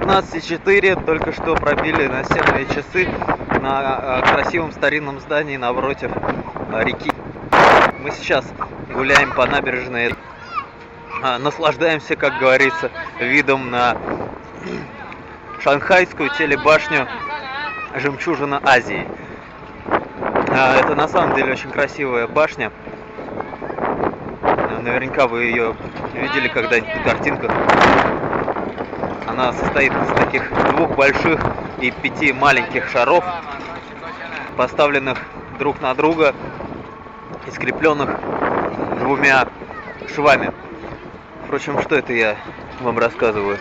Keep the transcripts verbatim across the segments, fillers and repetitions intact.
двенадцать четыре, только что пробили настенные часы на красивом старинном здании напротив реки. Мы сейчас гуляем по набережной, наслаждаемся, как говорится, видом на шанхайскую телебашню «Жемчужина Азии». Это на самом деле очень красивая башня. Наверняка вы ее видели когда-нибудь на картинках. Она состоит из таких двух больших и пяти маленьких шаров, поставленных друг на друга и скрепленных двумя швами. Впрочем, что это я вам рассказываю?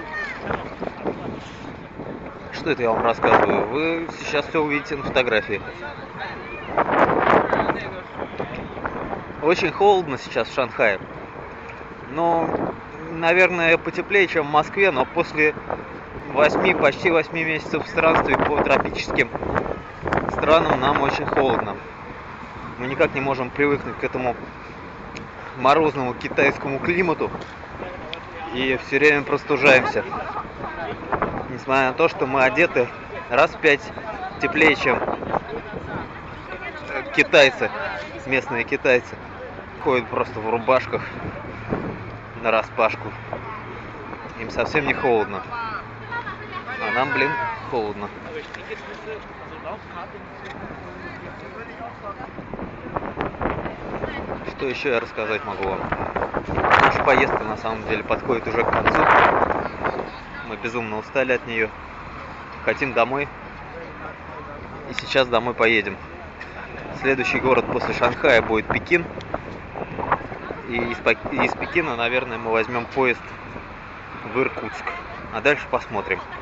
Что это я вам рассказываю? Вы сейчас все увидите на фотографии. Очень холодно сейчас в Шанхае. Ну, наверное, потеплее, чем в Москве, но после восьми, почти восьми месяцев странствий по тропическим странам нам очень холодно. Мы никак не можем привыкнуть к этому морозному китайскому климату и все время простужаемся. Несмотря на то, что мы одеты раз в пять теплее, чем китайцы, местные китайцы. Ходят просто в рубашках нараспашку. Им совсем не холодно. А нам, блин, холодно. Что еще я рассказать могу вам? Наша поездка на самом деле подходит уже к концу. Мы безумно устали от нее. Хотим домой. И сейчас домой поедем. Следующий город после Шанхая будет Пекин. И из, из Пекина, наверное, мы возьмем поезд в Иркутск. А дальше посмотрим.